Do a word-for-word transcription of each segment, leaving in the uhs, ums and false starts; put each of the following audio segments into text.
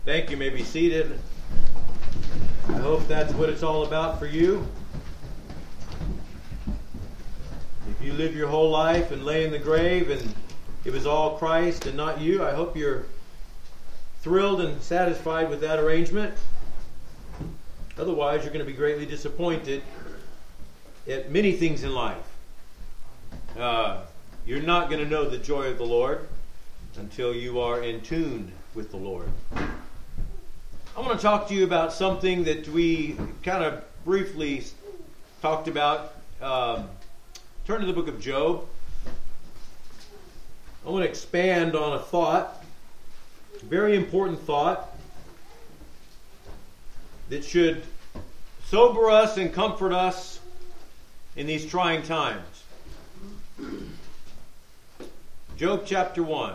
Thank you. You may be seated. I hope that's what it's all about for you. If you live your whole life and lay in the grave and it was all Christ and not you, I hope you're thrilled and satisfied with that arrangement. Otherwise, you're going to be greatly disappointed at many things in life. Uh, you're not going to know the joy of the Lord until you are in tune with the Lord. I want to talk to you about something that we kind of briefly talked about. Um, turn to the book of Job. I want to expand on a thought, a very important thought, that should sober us and comfort us in these trying times. Job chapter one.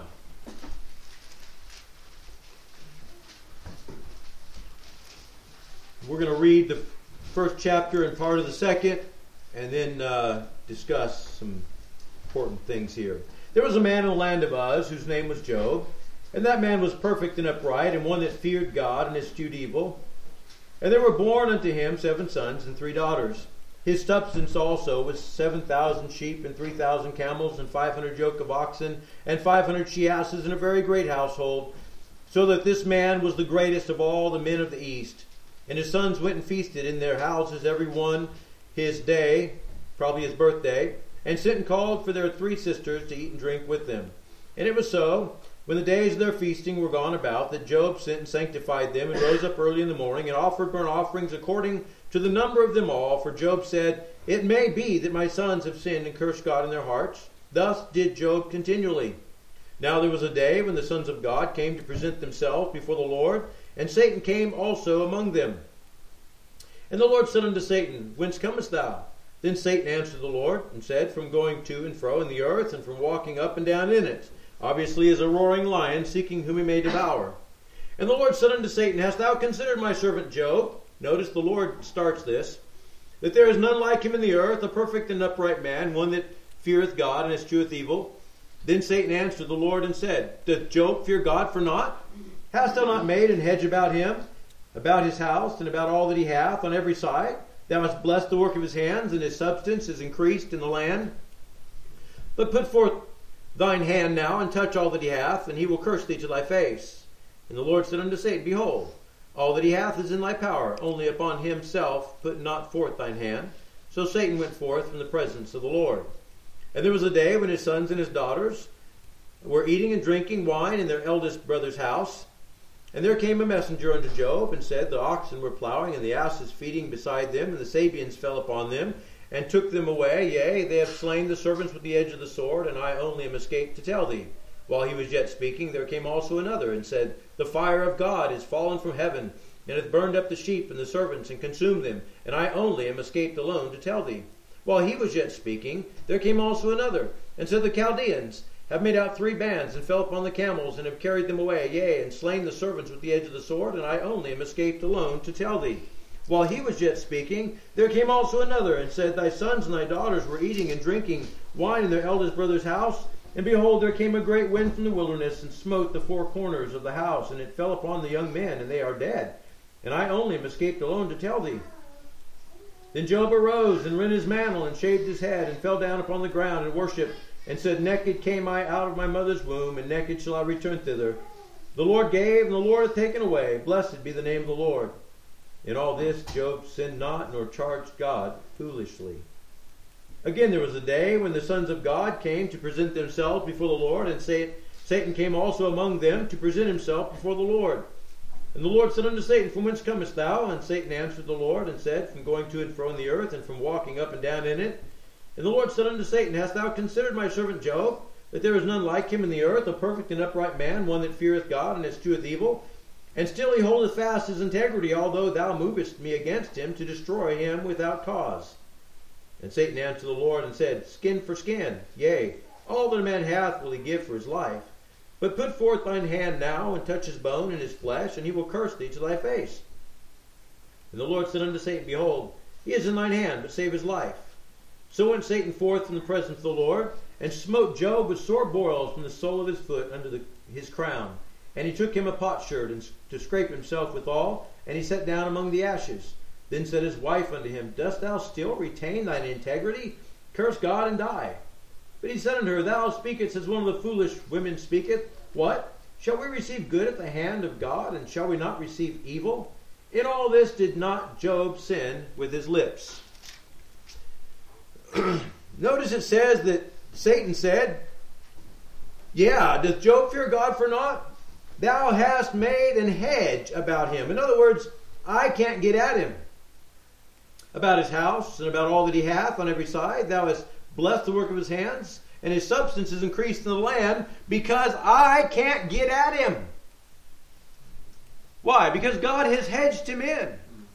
We're going to read the first chapter and part of the second, and then uh, discuss some important things here. There was a man in the land of Uz whose name was Job, and that man was perfect and upright, and one that feared God and eschewed evil. And there were born unto him seven sons and three daughters. His substance also was seven thousand sheep and three thousand camels and five hundred yoke of oxen and five hundred she-asses and a very great household, so that this man was the greatest of all the men of the east. And his sons went and feasted in their houses, every one his day, probably his birthday, and sent and called for their three sisters to eat and drink with them. And it was so, when the days of their feasting were gone about, that Job sent and sanctified them, and rose up early in the morning, and offered burnt offerings according to the number of them all. For Job said, It may be that my sons have sinned and cursed God in their hearts. Thus did Job continually. Now there was a day when the sons of God came to present themselves before the Lord, and Satan came also among them. And the Lord said unto Satan, Whence comest thou? Then Satan answered the Lord, and said, From going to and fro in the earth, and from walking up and down in it, obviously as a roaring lion, seeking whom he may devour. And the Lord said unto Satan, Hast thou considered my servant Job? Notice the Lord starts this, that there is none like him in the earth, a perfect and upright man, one that feareth God and escheweth evil. Then Satan answered the Lord and said, Doth Job fear God for naught? Hast thou not made an hedge about him, about his house, and about all that he hath on every side? Thou hast blessed the work of his hands, and his substance is increased in the land. But put forth thine hand now, and touch all that he hath, and he will curse thee to thy face. And the Lord said unto Satan, Behold, all that he hath is in thy power, only upon himself put not forth thine hand. So Satan went forth from the presence of the Lord. And there was a day when his sons and his daughters were eating and drinking wine in their eldest brother's house. And there came a messenger unto Job, and said, The oxen were plowing, and the asses feeding beside them, and the Sabeans fell upon them, and took them away. Yea, they have slain the servants with the edge of the sword, and I only am escaped to tell thee. While he was yet speaking, there came also another, and said, The fire of God is fallen from heaven, and hath burned up the sheep and the servants, and consumed them, and I only am escaped alone to tell thee. While he was yet speaking, there came also another, and said, The Chaldeans have made out three bands, and fell upon the camels, and have carried them away, yea, and slain the servants with the edge of the sword, and I only am escaped alone to tell thee. While he was yet speaking, there came also another, and said, Thy sons and thy daughters were eating and drinking wine in their eldest brother's house, and behold, there came a great wind from the wilderness, and smote the four corners of the house, and it fell upon the young men, and they are dead. And I only am escaped alone to tell thee. Then Job arose, and rent his mantle, and shaved his head, and fell down upon the ground, and worshipped, and said, Naked came I out of my mother's womb, and naked shall I return thither. The Lord gave, and the Lord hath taken away. Blessed be the name of the Lord. In all this Job sinned not, nor charged God foolishly. Again there was a day when the sons of God came to present themselves before the Lord, and Satan came also among them to present himself before the Lord. And the Lord said unto Satan, From whence comest thou? And Satan answered the Lord, and said, From going to and fro in the earth, and from walking up and down in it. And the Lord said unto Satan, Hast thou considered my servant Job, that there is none like him in the earth, a perfect and upright man, one that feareth God and escheweth evil? And still he holdeth fast his integrity, although thou movest me against him to destroy him without cause. And Satan answered the Lord, and said, Skin for skin, yea, all that a man hath will he give for his life. But put forth thine hand now, and touch his bone and his flesh, and he will curse thee to thy face. And the Lord said unto Satan, Behold, he is in thine hand, but save his life. So went Satan forth from the presence of the Lord, and smote Job with sore boils from the sole of his foot unto the, his crown. And he took him a potsherd and to scrape himself withal, and he sat down among the ashes. Then said his wife unto him, Dost thou still retain thine integrity? Curse God and die. But he said unto her, Thou speakest as one of the foolish women speaketh. What? Shall we receive good at the hand of God, and shall we not receive evil? In all this did not Job sin with his lips. Notice it says that Satan said, Yeah, does Job fear God for naught? Thou hast made an hedge about him. In other words, I can't get at him. About his house and about all that he hath on every side. Thou hast blessed the work of his hands, and his substance is increased in the land, because I can't get at him. Why? Because God has hedged him in.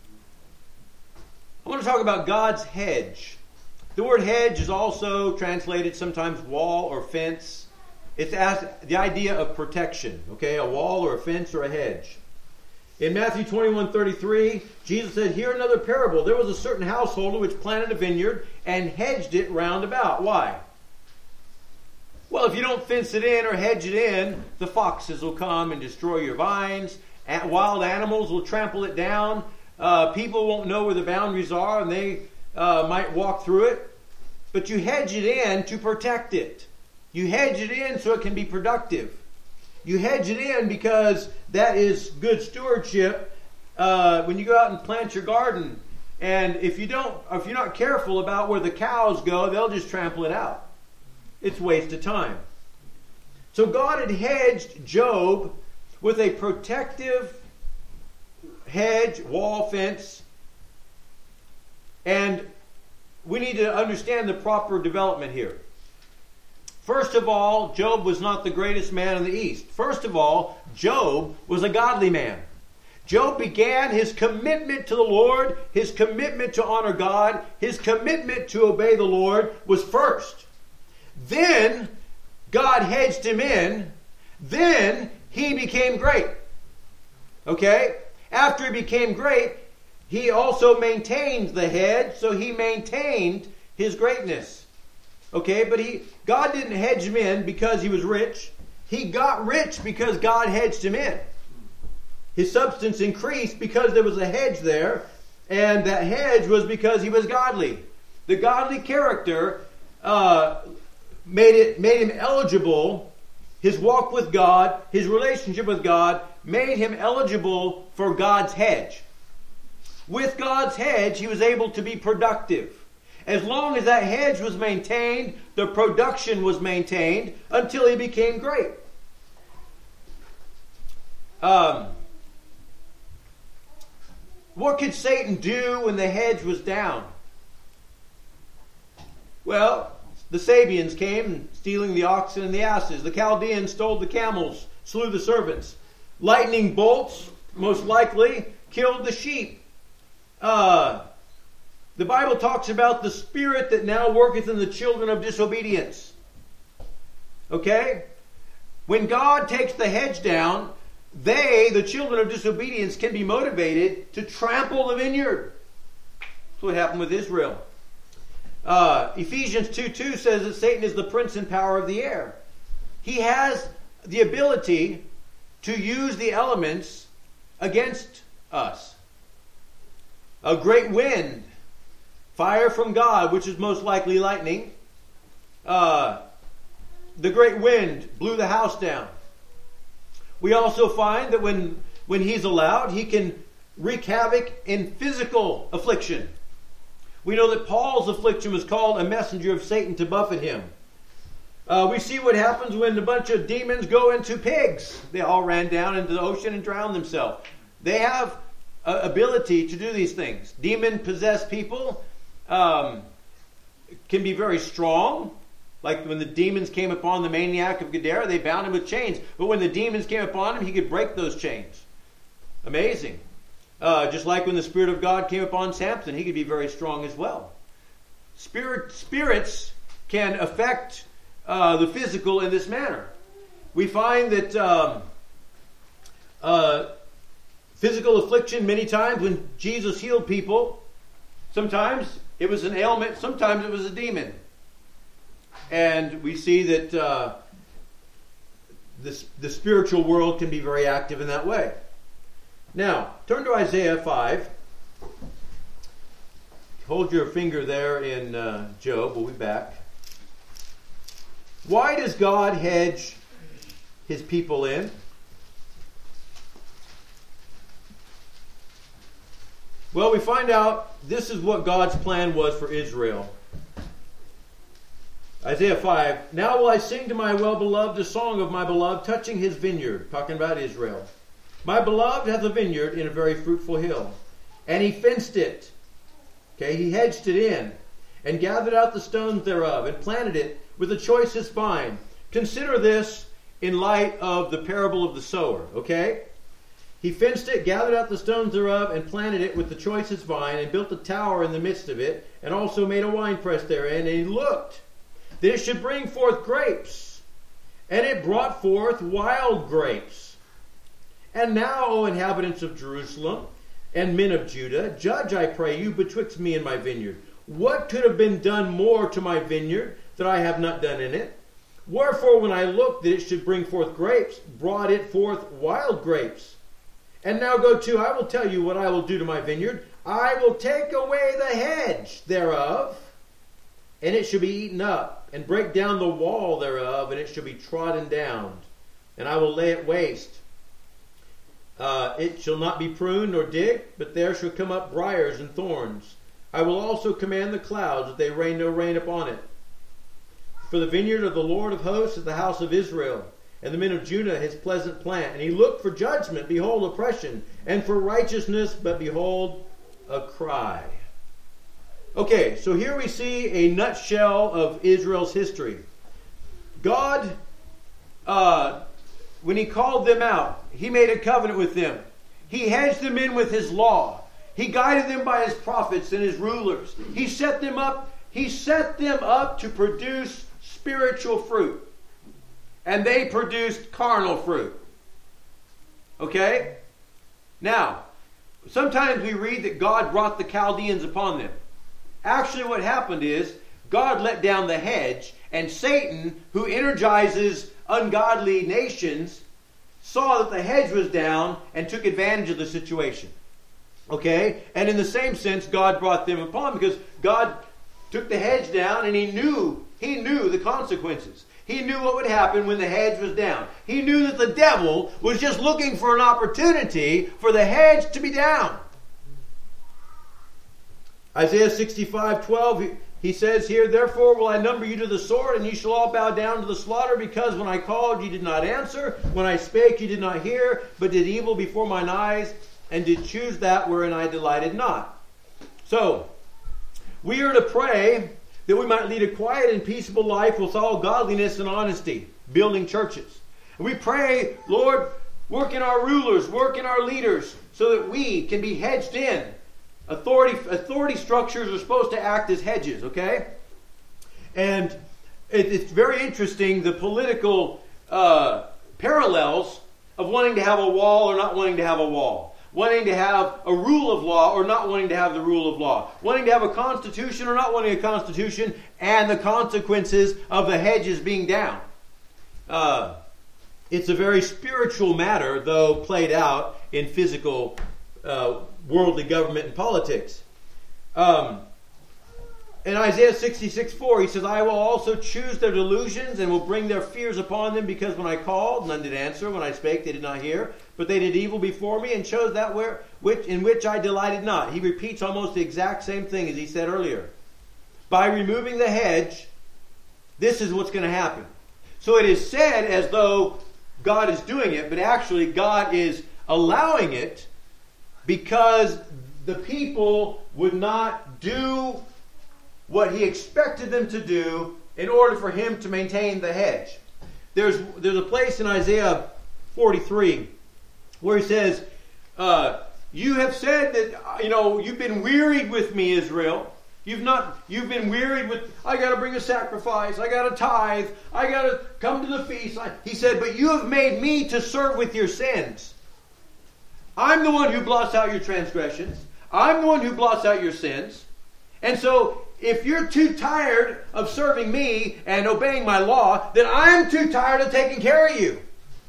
I want to talk about God's hedge. The word hedge is also translated sometimes wall or fence. It's as the idea of protection. Okay, a wall or a fence or a hedge. In Matthew twenty-one thirty-three, Jesus said, Hear another parable. There was a certain householder which planted a vineyard and hedged it round about. Why? Well, if you don't fence it in or hedge it in, the foxes will come and destroy your vines. Wild animals will trample it down. Uh, people won't know where the boundaries are, and they uh, might walk through it. But you hedge it in to protect it. You hedge it in so it can be productive. You hedge it in because that is good stewardship. Uh, when you go out and plant your garden, and if you don't, if you're not careful about where the cows go, they'll just trample it out. It's a waste of time. So God had hedged Job with a protective hedge, wall, fence, and we need to understand the proper development here. First of all, Job was not the greatest man in the East. First of all, Job was a godly man. Job began his commitment to the Lord, his commitment to honor God, his commitment to obey the Lord was first. Then God hedged him in. Then he became great. Okay? After he became great, he also maintained the hedge, so he maintained his greatness. Okay, but he God didn't hedge him in because he was rich. He got rich because God hedged him in. His substance increased because there was a hedge there, and that hedge was because he was godly. The godly character uh, made it made him eligible. His walk with God, his relationship with God, made him eligible for God's hedge. With God's hedge, he was able to be productive. As long as that hedge was maintained, the production was maintained until he became great. Um, what could Satan do when the hedge was down? Well, the Sabians came, stealing the oxen and the asses. The Chaldeans stole the camels, slew the servants. Lightning bolts, most likely, killed the sheep. Uh... The Bible talks about the spirit that now worketh in the children of disobedience. Okay? When God takes the hedge down, they, the children of disobedience, can be motivated to trample the vineyard. That's what happened with Israel. Uh, Ephesians two two says that Satan is the prince and power of the air. He has the ability to use the elements against us. A great wind. Fire from God, which is most likely lightning. Uh, the great wind blew the house down. We also find that when, when he's allowed, he can wreak havoc in physical affliction. We know that Paul's affliction was called a messenger of Satan to buffet him. Uh, we see what happens when a bunch of demons go into pigs. They all ran down into the ocean and drowned themselves. They have uh, ability to do these things. Demon-possessed people Um, can be very strong. Like when the demons came upon the maniac of Gadara, they bound him with chains. But when the demons came upon him, he could break those chains. Amazing. Uh, just like when the Spirit of God came upon Samson, he could be very strong as well. Spirit, spirits can affect uh, the physical in this manner. We find that um, uh, physical affliction many times when Jesus healed people, sometimes it was an ailment, sometimes it was a demon. And we see that uh, the, the spiritual world can be very active in that way. Now, turn to Isaiah five. Hold your finger there in uh, Job. We'll be back. Why does God hedge his people in? Well, we find out this is what God's plan was for Israel. Isaiah five, now will I sing to my well-beloved a song of my beloved touching his vineyard, talking about Israel. My beloved hath a vineyard in a very fruitful hill, and he fenced it. Okay, he hedged it in, and gathered out the stones thereof, and planted it with the choicest vine. Consider this in light of the parable of the sower, okay? He fenced it, gathered out the stones thereof, and planted it with the choicest vine, and built a tower in the midst of it, and also made a winepress therein, and he looked that it should bring forth grapes. And it brought forth wild grapes. And now, O inhabitants of Jerusalem, and men of Judah, judge, I pray you, betwixt me and my vineyard. What could have been done more to my vineyard that I have not done in it? Wherefore, when I looked that it should bring forth grapes, brought it forth wild grapes. And now go to, I will tell you what I will do to my vineyard. I will take away the hedge thereof, and it shall be eaten up, and break down the wall thereof, and it shall be trodden down, and I will lay it waste. Uh, it shall not be pruned nor digged, but there shall come up briars and thorns. I will also command the clouds that they rain no rain upon it. For the vineyard of the Lord of hosts is the house of Israel, and the men of Judah his pleasant plant. And he looked for judgment, behold oppression, and for righteousness, but behold a cry. Okay, so here we see a nutshell of Israel's history. God, uh, when he called them out, he made a covenant with them. He hedged them in with his law. He guided them by his prophets and his rulers. He set them up, he set them up to produce spiritual fruit. And they produced carnal fruit. Okay? Now, sometimes we read that God brought the Chaldeans upon them. Actually, what happened is God let down the hedge, and Satan, who energizes ungodly nations, saw that the hedge was down and took advantage of the situation. Okay? And in the same sense, God brought them upon, because God took the hedge down, and he knew, he knew the consequences. He knew what would happen when the hedge was down. He knew that the devil was just looking for an opportunity for the hedge to be down. Isaiah sixty-five twelve, he, he says here, therefore will I number you to the sword, and you shall all bow down to the slaughter, because when I called you did not answer, when I spake you did not hear, but did evil before mine eyes, and did choose that wherein I delighted not. So, we are to pray that we might lead a quiet and peaceable life with all godliness and honesty, building churches. And we pray, Lord, work in our rulers, work in our leaders, so that we can be hedged in. Authority, authority structures are supposed to act as hedges, okay? And it, it's very interesting, the political uh, parallels of wanting to have a wall or not wanting to have a wall. Wanting to have a rule of law or not wanting to have the rule of law. Wanting to have a constitution or not wanting a constitution, and the consequences of the hedges being down. Uh, it's a very spiritual matter, though played out in physical uh, worldly government and politics. Um, in Isaiah sixty-six four, he says, I will also choose their delusions and will bring their fears upon them, because when I called, none did answer. When I spake, they did not hear. But they did evil before me, and chose that where, which, in which I delighted not. He repeats almost the exact same thing as he said earlier. By removing the hedge, this is what's going to happen. So it is said as though God is doing it, but actually God is allowing it because the people would not do what he expected them to do in order for him to maintain the hedge. There's, there's a place in Isaiah forty-three where he says, uh, you have said that, you know, you've been wearied with me, Israel. You've not, you've been wearied with, I got to bring a sacrifice, I got to tithe, I got to come to the feast. He said, but you have made me to serve with your sins. I'm the one who blots out your transgressions. I'm the one who blots out your sins. And so, if you're too tired of serving me and obeying my law, then I'm too tired of taking care of you.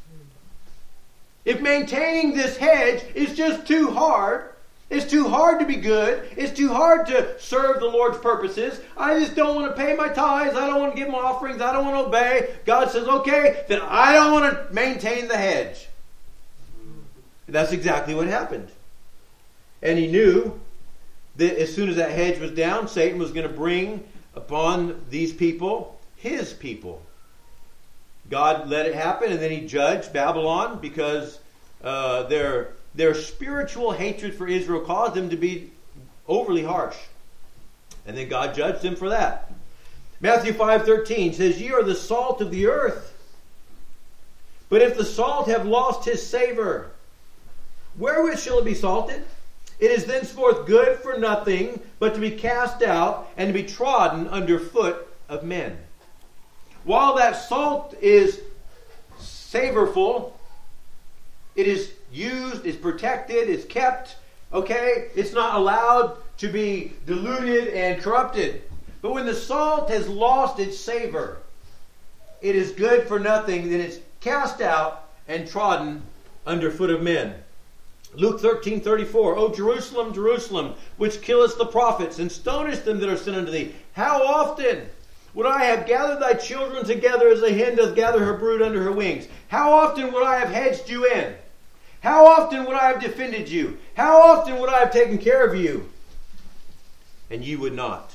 If maintaining this hedge is just too hard, it's too hard to be good, it's too hard to serve the Lord's purposes, I just don't want to pay my tithes, I don't want to give my offerings, I don't want to obey, God says, okay, then I don't want to maintain the hedge. And that's exactly what happened. And he knew that as soon as that hedge was down, Satan was going to bring upon these people his people. God let it happen, and then he judged Babylon because uh, their, their spiritual hatred for Israel caused them to be overly harsh. And then God judged them for that. Matthew five thirteen says, "Ye are the salt of the earth. But if the salt have lost his savor, wherewith shall it be salted? It is thenceforth good for nothing, but to be cast out and to be trodden under foot of men." While that salt is savorful, it is used, is protected, is kept, okay? It's not allowed to be diluted and corrupted. But when the salt has lost its savor, it is good for nothing, then it's cast out and trodden under foot of men. Luke thirteen thirty-four, "O Jerusalem, Jerusalem, which killest the prophets, and stonest them that are sent unto thee, how often would I have gathered thy children together as a hen doth gather her brood under her wings? How often would I have hedged you in? How often would I have defended you? How often would I have taken care of you? And you would not."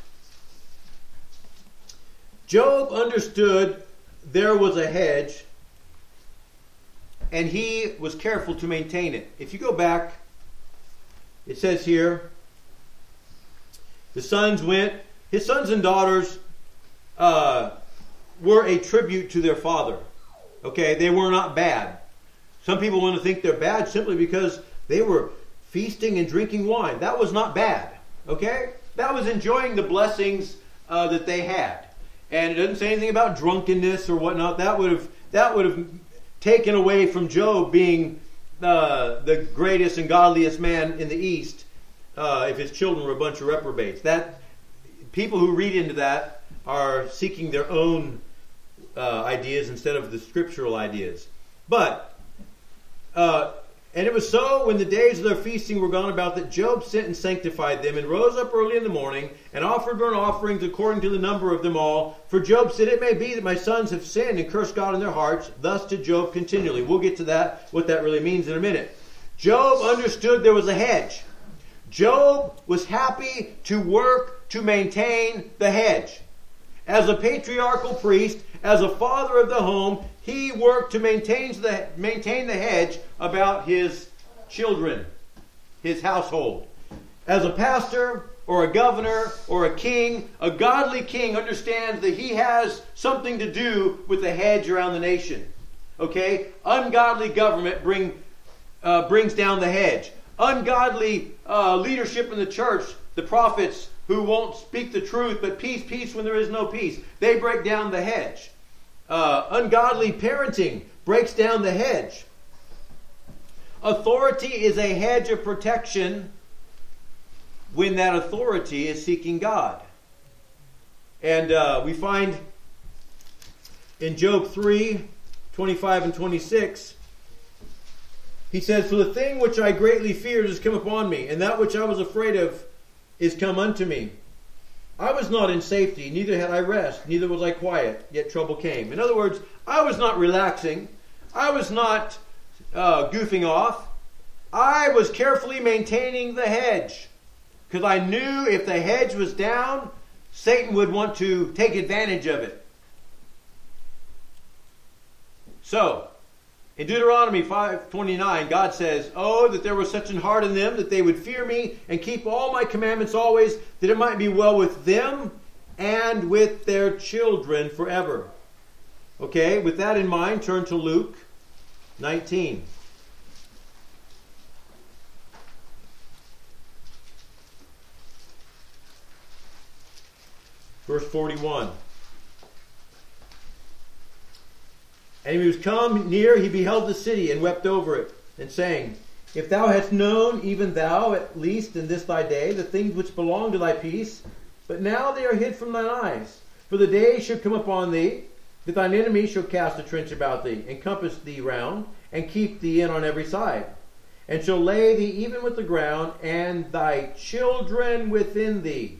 Job understood there was a hedge, and he was careful to maintain it. If you go back, it says here, the sons went, his sons and daughters uh, were a tribute to their father. Okay, they were not bad. Some people want to think they're bad simply because they were feasting and drinking wine. That was not bad. Okay, that was enjoying the blessings uh, that they had. And it doesn't say anything about drunkenness or whatnot. That would have that would have taken away from Job being uh, the greatest and godliest man in the East uh, if his children were a bunch of reprobates. That people who read into that are seeking their own uh, ideas instead of the scriptural ideas. But uh, and it was so when the days of their feasting were gone about that Job sent and sanctified them, and rose up early in the morning and offered burnt offerings according to the number of them all. For Job said, "It may be that my sons have sinned and cursed God in their hearts." Thus to Job continually. We'll get to that, what that really means in a minute. Job understood there was a hedge. Job was happy to work to maintain the hedge. As a patriarchal priest, as a father of the home, he worked to maintain the, maintain the hedge about his children, his household. As a pastor or a governor or a king, a godly king understands that he has something to do with the hedge around the nation. Okay? Ungodly government bring, uh, brings down the hedge. Ungodly uh, leadership in the church, the prophets who won't speak the truth, but peace, peace when there is no peace, they break down the hedge. Uh, ungodly parenting breaks down the hedge. Authority is a hedge of protection when that authority is seeking God. And uh, we find in Job three, twenty-five and twenty-six, he says, "For the thing which I greatly feared is come upon me, and that which I was afraid of is come unto me. I was not in safety, neither had I rest, neither was I quiet, yet trouble came." In other words, I was not relaxing. I was not uh, goofing off. I was carefully maintaining the hedge, because I knew if the hedge was down, Satan would want to take advantage of it. So, in Deuteronomy five twenty-nine, God says, "Oh, that there was such an heart in them, that they would fear me and keep all my commandments always, that it might be well with them and with their children forever." Okay, with that in mind, turn to Luke nineteen. Verse forty-one. "And when he was come near, he beheld the city, and wept over it, and saying, If thou hadst known, even thou, at least in this thy day, the things which belong to thy peace, but now they are hid from thine eyes. For the day should come upon thee, that thine enemy shall cast a trench about thee, and compass thee round, and keep thee in on every side, and shall lay thee even with the ground, and thy children within thee.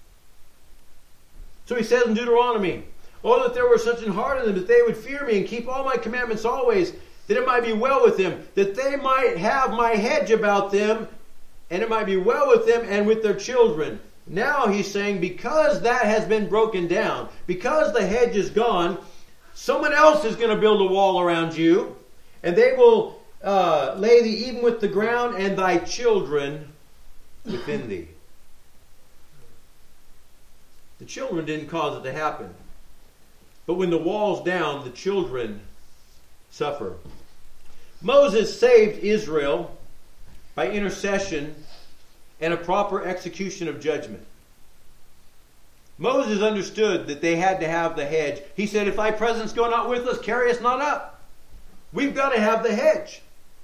So he says in Deuteronomy, oh, that there were such an heart in them, that they would fear me and keep all my commandments always, that it might be well with them, that they might have my hedge about them, and it might be well with them and with their children. Now he's saying, because that has been broken down, because the hedge is gone, someone else is going to build a wall around you, and they will uh, lay thee even with the ground, and thy children within thee. The children didn't cause it to happen. But when the wall's down, the children suffer. Moses saved Israel by intercession and a proper execution of judgment. Moses understood that they had to have the hedge. He said, if thy presence go not with us, carry us not up. We've got to have the hedge.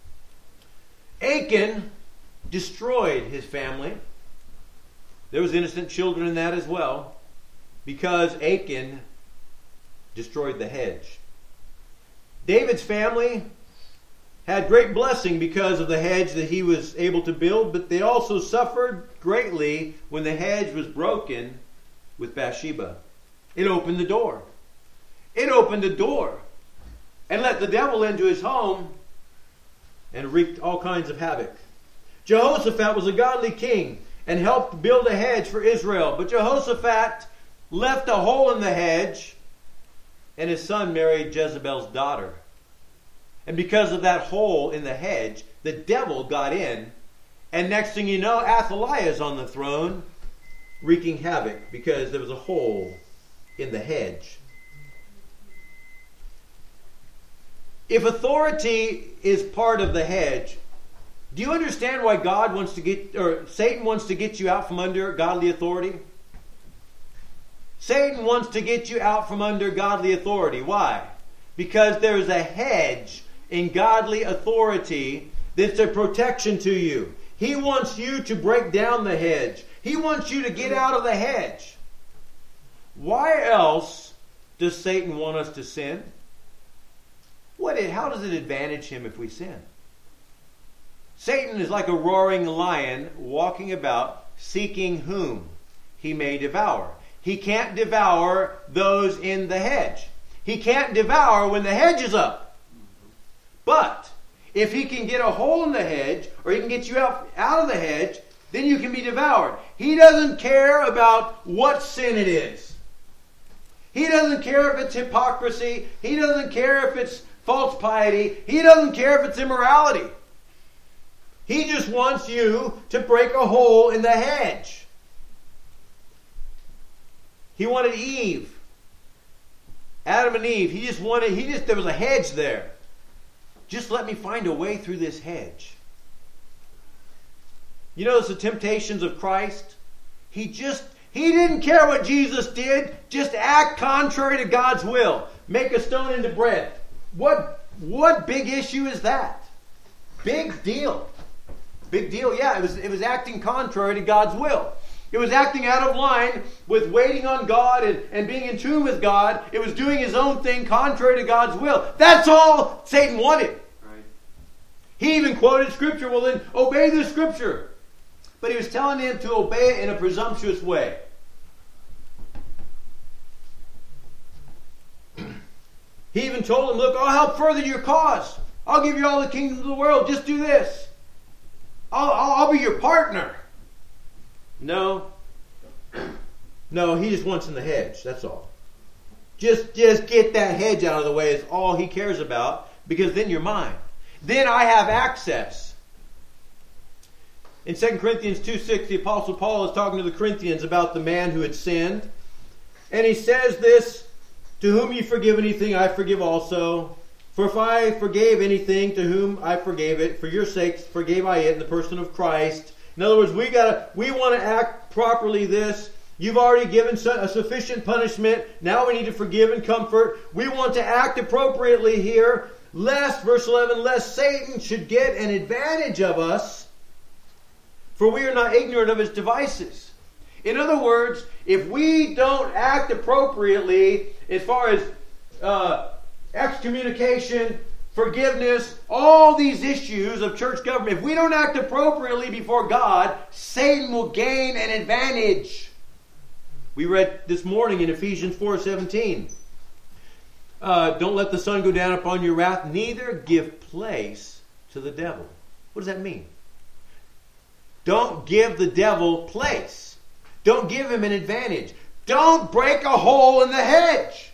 Achan destroyed his family. There was innocent children in that as well, because Achan destroyed the hedge. David's family had great blessing because of the hedge that he was able to build, but they also suffered greatly when the hedge was broken with Bathsheba. It opened the door. It opened the door and let the devil into his home and wreaked all kinds of havoc. Jehoshaphat was a godly king and helped build a hedge for Israel, but Jehoshaphat left a hole in the hedge, and his son married Jezebel's daughter. And because of that hole in the hedge, the devil got in. And next thing you know, Athaliah is on the throne, wreaking havoc because there was a hole in the hedge. If authority is part of the hedge, do you understand why God wants to get, or Satan wants to get you out from under godly authority? Satan wants to get you out from under godly authority. Why? Because there's a hedge in godly authority that's a protection to you. He wants you to break down the hedge. He wants you to get out of the hedge. Why else does Satan want us to sin? What? How does it advantage him if we sin? Satan is like a roaring lion walking about, seeking whom he may devour. He can't devour those in the hedge. He can't devour when the hedge is up. But if he can get a hole in the hedge, or he can get you out, out of the hedge, then you can be devoured. He doesn't care about what sin it is. He doesn't care if it's hypocrisy. He doesn't care if it's false piety. He doesn't care if it's immorality. He just wants you to break a hole in the hedge. He wanted Eve. Adam and Eve. He just wanted, he just, there was a hedge there. Just let me find a way through this hedge. You notice the temptations of Christ? He just, he didn't care what Jesus did. Just act contrary to God's will. Make a stone into bread. What, what big issue is that? Big deal. Big deal, yeah. It was, it was acting contrary to God's will. It was acting out of line with waiting on God and, and being in tune with God. It was doing his own thing contrary to God's will. That's all Satan wanted. Right. He even quoted Scripture. Well, then obey the Scripture. But he was telling him to obey it in a presumptuous way. He even told him, look, I'll help further your cause. I'll give you all the kingdoms of the world. Just do this. I'll, I'll, I'll be your partner. No. No, he just wants in the hedge. That's all. Just, just get that hedge out of the way is all he cares about, because then you're mine. Then I have access. In Second Corinthians two six, the Apostle Paul is talking to the Corinthians about the man who had sinned. And he says this, to whom you forgive anything, I forgive also. For if I forgave anything, to whom I forgave it, for your sakes forgave I it in the person of Christ. In other words, we gotta, we want to act properly this. You've already given a sufficient punishment. Now we need to forgive and comfort. We want to act appropriately here. Lest, verse eleven, lest Satan should get an advantage of us, for we are not ignorant of his devices. In other words, if we don't act appropriately as far as uh, excommunication, forgiveness, all these issues of church government. If we don't act appropriately before God, Satan will gain an advantage. We read this morning in Ephesians four seventeen. Uh, don't let the sun go down upon your wrath, neither give place to the devil. What does that mean? Don't give the devil place. Don't give him an advantage. Don't break a hole in the hedge.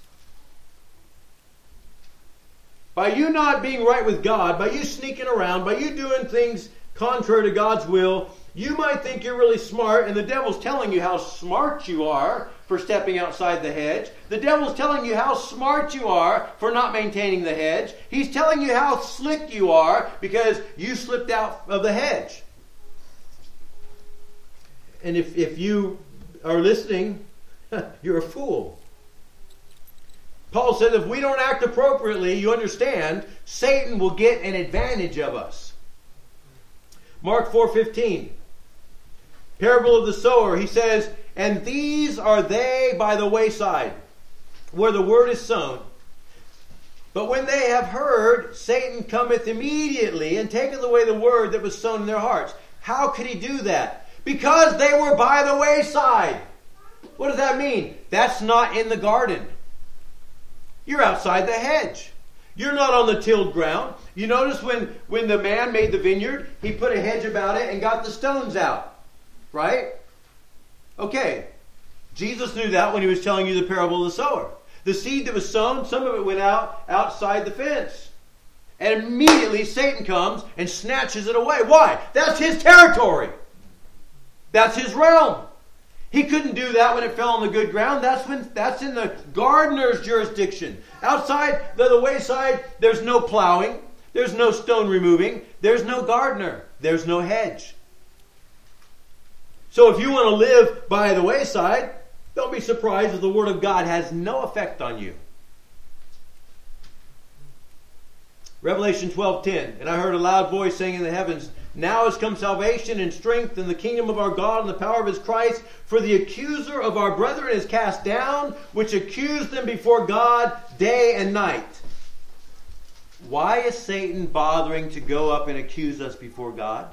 By you not being right with God, by you sneaking around, by you doing things contrary to God's will, you might think you're really smart, and the devil's telling you how smart you are for stepping outside the hedge. The devil's telling you how smart you are for not maintaining the hedge. He's telling you how slick you are because you slipped out of the hedge. And if, if you are listening, you're a fool. Paul said if we don't act appropriately, you understand, Satan will get an advantage of us. Mark four fifteen. Parable of the sower. He says, and these are they by the wayside, where the word is sown. But when they have heard, Satan cometh immediately and taketh away the word that was sown in their hearts. How could he do that? Because they were by the wayside. What does that mean? That's not in the garden. You're outside the hedge. You're not on the tilled ground. You notice when, when the man made the vineyard, he put a hedge about it and got the stones out. Right? Okay. Jesus knew that when he was telling you the parable of the sower. The seed that was sown, some of it went out outside the fence. And immediately Satan comes and snatches it away. Why? That's his territory. That's his realm. He couldn't do that when it fell on the good ground. That's when that's in the gardener's jurisdiction. Outside the, the wayside, there's no plowing. There's no stone removing. There's no gardener. There's no hedge. So if you want to live by the wayside, don't be surprised if the Word of God has no effect on you. Revelation twelve ten. And I heard a loud voice saying in the heavens, now has come salvation and strength in the kingdom of our God and the power of his Christ. For the accuser of our brethren is cast down, which accused them before God day and night. Why is Satan bothering to go up and accuse us before God?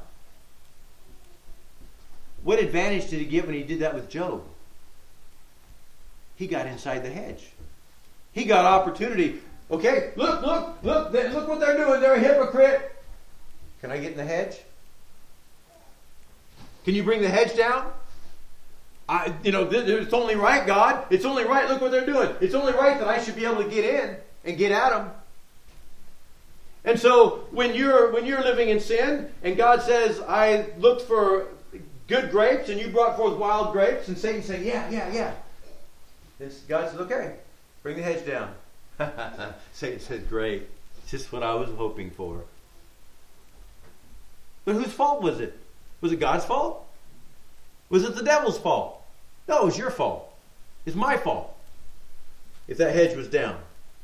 What advantage did he get when he did that with Job? He got inside the hedge. He got opportunity. Okay, look, look, look, look what they're doing. They're a hypocrite. Can I get in the hedge? Can you bring the hedge down? I, you know, it's only right, God. It's only right. Look what they're doing. It's only right that I should be able to get in and get at them. And so when you're when you're living in sin, and God says, "I looked for good grapes, and you brought forth wild grapes," and Satan saying, "Yeah, yeah, yeah," and God says, "Okay, bring the hedge down." Satan said, "Great, just what I was hoping for." But whose fault was it? Was it God's fault? Was it the devil's fault? No, it was your fault. It's my fault if that hedge was down.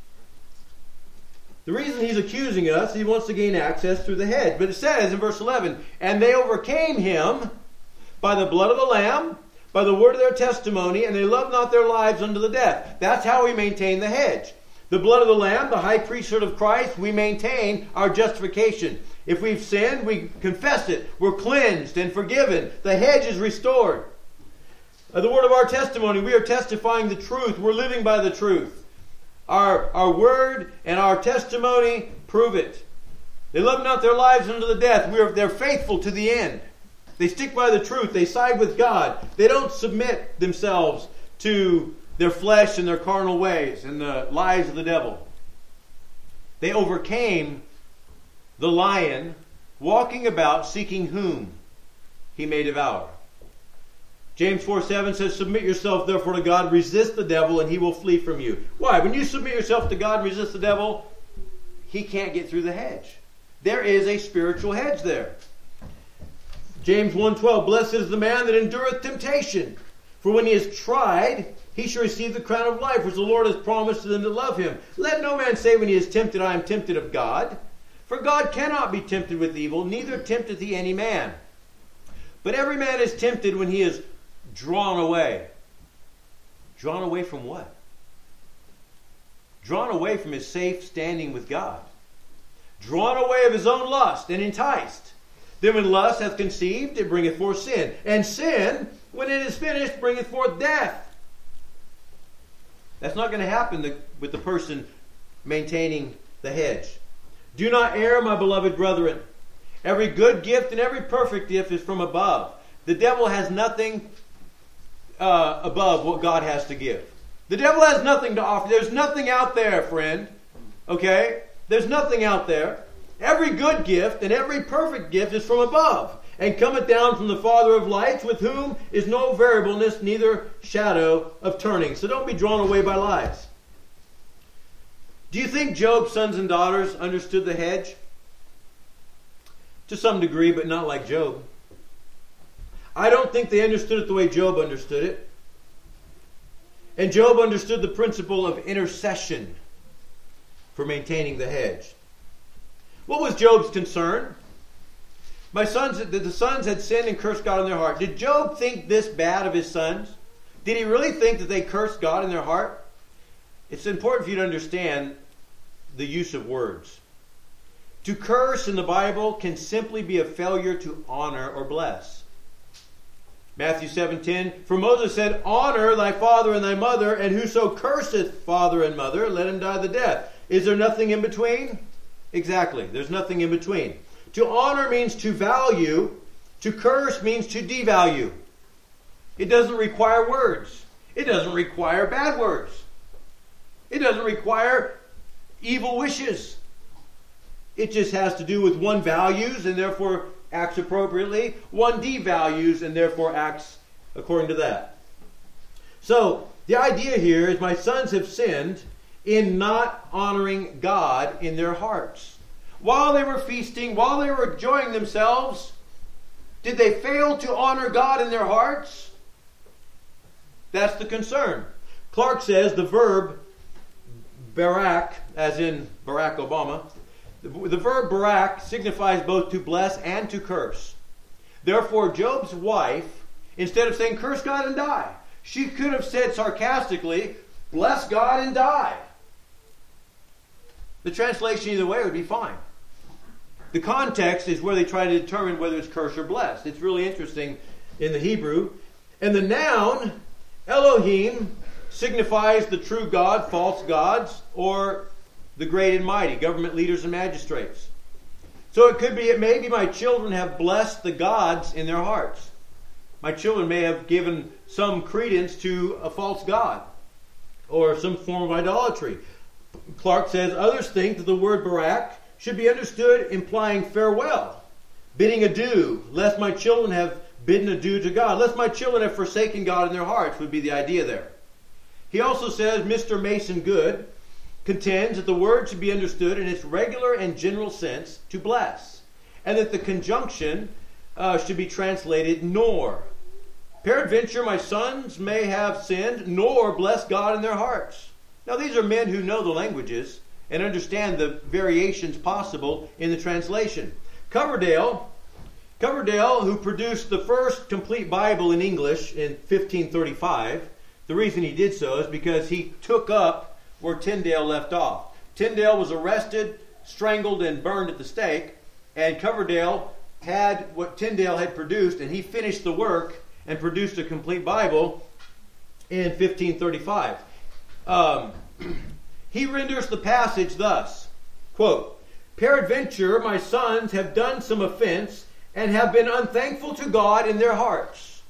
The reason he's accusing us, he wants to gain access through the hedge. But it says in verse eleven, and they overcame him by the blood of the Lamb, by the word of their testimony, and they loved not their lives unto the death. That's how we maintain the hedge. The blood of the Lamb, the high priesthood of Christ, we maintain our justification. If we've sinned, we confess it. We're cleansed and forgiven. The hedge is restored. Uh, the word of our testimony, we are testifying the truth. We're living by the truth. Our, our word and our testimony prove it. They love not their lives unto the death. We are, they're faithful to the end. They stick by the truth. They side with God. They don't submit themselves to their flesh and their carnal ways and the lies of the devil. They overcame the lion, walking about seeking whom he may devour. James four seven says, submit yourself therefore to God, resist the devil, and he will flee from you. Why? When you submit yourself to God and resist the devil, he can't get through the hedge. There is a spiritual hedge there. James one twelve, blessed is the man that endureth temptation, for when he is tried, he shall receive the crown of life, which the Lord has promised to them that love him. Let no man say when he is tempted, I am tempted of God. For God cannot be tempted with evil, neither tempteth he any man. But every man is tempted when he is drawn away. Drawn away from what? Drawn away from his safe standing with God. drawn away of his own lust, and enticed. Then when lust hath conceived, it bringeth forth sin. And sin, when it is finished, bringeth forth death. That's not going to happen with the person maintaining the hedge. Do not err, my beloved brethren. Every good gift and every perfect gift is from above. The devil has nothing uh, above what God has to give. The devil has nothing to offer. There's nothing out there, friend. Okay? There's nothing out there. Every good gift and every perfect gift is from above, and cometh down from the Father of lights, with whom is no variableness, neither shadow of turning. So don't be drawn away by lies. Do you think Job's sons and daughters understood the hedge? To some degree, but not like Job. I don't think they understood it the way Job understood it. And Job understood the principle of intercession for maintaining the hedge. What was Job's concern? My sons, the sons had sinned and cursed God in their heart. Did Job think this bad of his sons? Did he really think that they cursed God in their heart? It's important for you to understand the use of words. To curse in the Bible can simply be a failure to honor or bless. Matthew seven ten, for Moses said, honor thy father and thy mother, and whoso curseth father and mother, let him die the death. Is there nothing in between? Exactly. There's nothing in between. To honor means to value. To curse means to devalue. It doesn't require words. It doesn't require bad words. It doesn't require evil wishes. It just has to do with one values and therefore acts appropriately. One devalues and therefore acts according to that. So, the idea here is my sons have sinned in not honoring God in their hearts. While they were feasting, while they were enjoying themselves, did they fail to honor God in their hearts? That's the concern. Clark says the verb barak, as in Barack Obama, the, the verb barak signifies both to bless and to curse. Therefore, Job's wife, instead of saying curse God and die, she could have said sarcastically, bless God and die. The translation either way would be fine. The context is where they try to determine whether it's curse or blessed. It's really interesting in the Hebrew. And the noun, Elohim, signifies the true God, false gods, or the great and mighty, government leaders and magistrates. So it could be, it may be my children have blessed the gods in their hearts. My children may have given some credence to a false god or some form of idolatry. Clark says, others think that the word barak should be understood implying farewell, bidding adieu, lest my children have bidden adieu to God, lest my children have forsaken God in their hearts, would be the idea there. He also says, Mister Mason Good contends that the word should be understood in its regular and general sense, to bless, and that the conjunction uh, should be translated nor. Peradventure my sons may have sinned, nor bless God in their hearts. Now these are men who know the languages and understand the variations possible in the translation. Coverdale, Coverdale, who produced the first complete Bible in English in fifteen thirty-five, the reason he did so is because he took up where Tyndale left off. Tyndale was arrested, strangled, and burned at the stake, and Coverdale had what Tyndale had produced, and he finished the work and produced a complete Bible in fifteen thirty-five. Um, he renders the passage thus, quote, peradventure my sons have done some offense and have been unthankful to God in their hearts.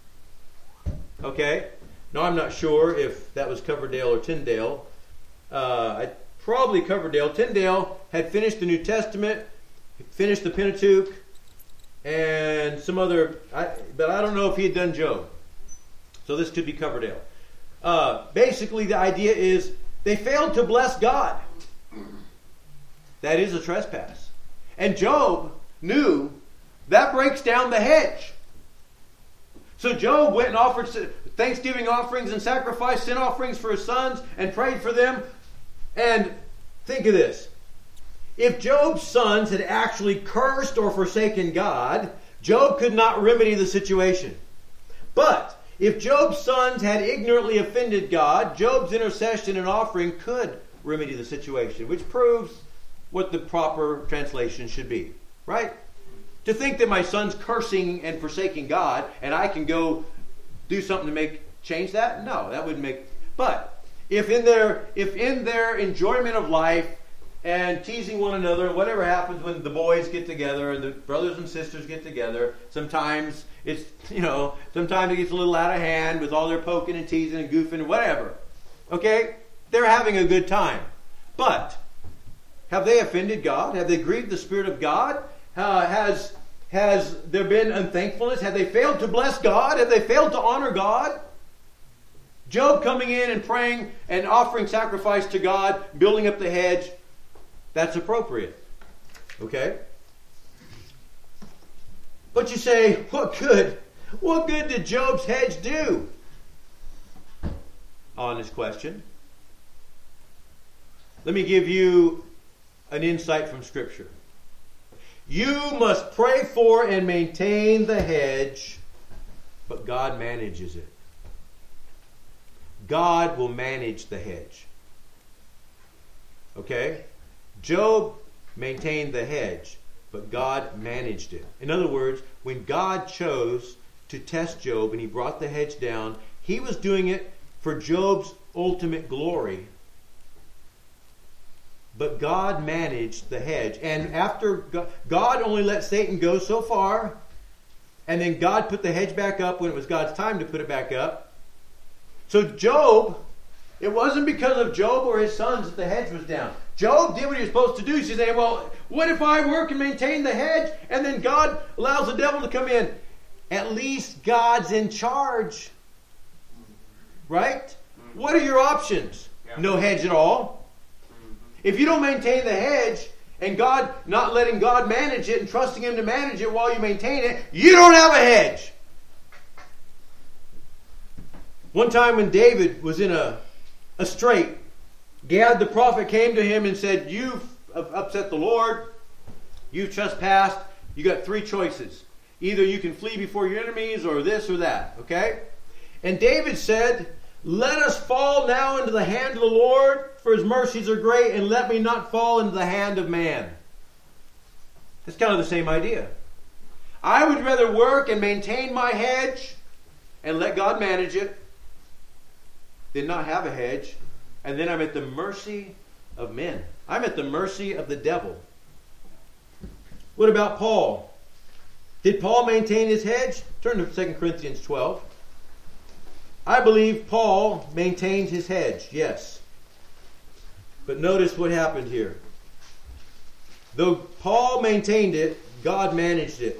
Okay? Now I'm not sure if that was Coverdale or Tyndale. Uh, I, probably Coverdale. Tyndale had finished the New Testament, finished the Pentateuch, and some other, I, but I don't know if he had done Job. So this could be Coverdale. Uh, basically, the idea is they failed to bless God. That is a trespass. And Job knew that breaks down the hedge. So Job went and offered thanksgiving offerings and sacrificed sin offerings for his sons and prayed for them. And think of this. If Job's sons had actually cursed or forsaken God, Job could not remedy the situation. But if Job's sons had ignorantly offended God, Job's intercession and offering could remedy the situation, which proves what the proper translation should be, right? To think that my son's cursing and forsaking God, and I can go do something to make change that? No, that wouldn't make. But if in their if in their enjoyment of life and teasing one another, whatever happens when the boys get together and the brothers and sisters get together, sometimes it's you know sometimes it gets a little out of hand with all their poking and teasing and goofing and whatever. Okay, they're having a good time, but have they offended God? Have they grieved the Spirit of God? Uh, has has there been unthankfulness? Have they failed to bless God? Have they failed to honor God? Job coming in and praying and offering sacrifice to God, building up the hedge, that's appropriate. Okay? But you say, what good? What good did Job's hedge do? Honest question. Let me give you an insight from Scripture. You must pray for and maintain the hedge, but God manages it. God will manage the hedge. Okay? Job maintained the hedge, but God managed it. In other words, when God chose to test Job and he brought the hedge down, he was doing it for Job's ultimate glory. But God managed the hedge. And after God, God only let Satan go so far, and then God put the hedge back up when it was God's time to put it back up. So Job, it wasn't because of Job or his sons that the hedge was down. Job did what he was supposed to do. He's saying, well, what if I work and maintain the hedge, and then God allows the devil to come in? At least God's in charge. Right? What are your options? Yeah. No hedge at all. If you don't maintain the hedge, and God not letting God manage it and trusting Him to manage it while you maintain it, you don't have a hedge. One time when David was in a, a strait, Gad the prophet came to him and said, you've upset the Lord, you've trespassed, you got three choices. Either you can flee before your enemies or this or that. Okay? And David said, let us fall now into the hand of the Lord, for His mercies are great, and let me not fall into the hand of man. It's kind of the same idea. I would rather work and maintain my hedge and let God manage it than not have a hedge, and then I'm at the mercy of men. I'm at the mercy of the devil. What about Paul? Did Paul maintain his hedge? Turn to Second Corinthians twelve. I believe Paul maintained his hedge, yes. But notice what happened here. Though Paul maintained it, God managed it.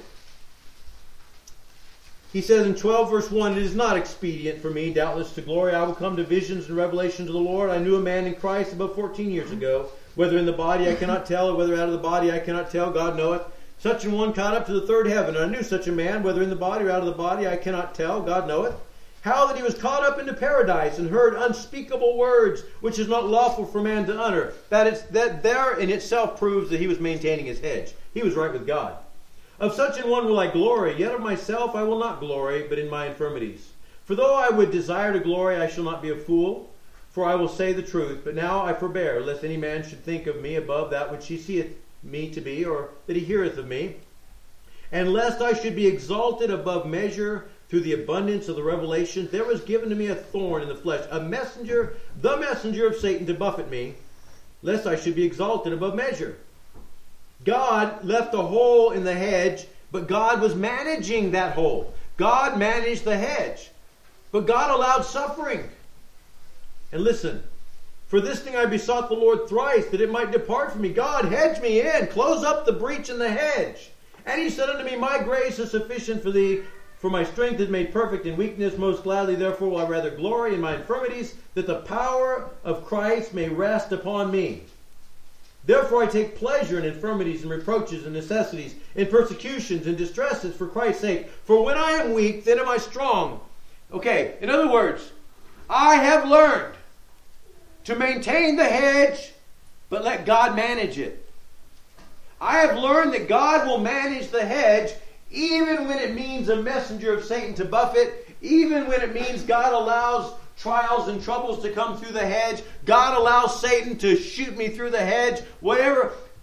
He says in twelve verse one, it is not expedient for me, doubtless, to glory. I will come to visions and revelations of the Lord. I knew a man in Christ about fourteen years ago. Whether in the body I cannot tell, or whether out of the body I cannot tell, God knoweth. Such an one caught up to the third heaven. I knew such a man, whether in the body or out of the body I cannot tell, God knoweth. How that he was caught up into paradise and heard unspeakable words, which is not lawful for man to utter. That is that there in itself proves that he was maintaining his hedge. He was right with God. Of such an one will I glory, yet of myself I will not glory, but in my infirmities. For though I would desire to glory, I shall not be a fool, for I will say the truth. But now I forbear, lest any man should think of me above that which he seeth me to be, or that he heareth of me. And lest I should be exalted above measure through the abundance of the revelations, there was given to me a thorn in the flesh, a messenger, the messenger of Satan to buffet me, lest I should be exalted above measure. God left a hole in the hedge, but God was managing that hole. God managed the hedge. But God allowed suffering. And listen, for this thing I besought the Lord thrice, that it might depart from me. God, hedge me in, close up the breach in the hedge. And He said unto me, my grace is sufficient for thee, for my strength is made perfect in weakness. Most gladly, therefore, will I rather glory in my infirmities, that the power of Christ may rest upon me. Therefore I take pleasure in infirmities and reproaches and necessities, in persecutions and distresses for Christ's sake. For when I am weak, then am I strong. Okay, in other words, I have learned to maintain the hedge, but let God manage it. I have learned that God will manage the hedge, even when it means a messenger of Satan to buffet, even when it means God allows trials and troubles to come through the hedge, God allows Satan to shoot me through the hedge, whatever.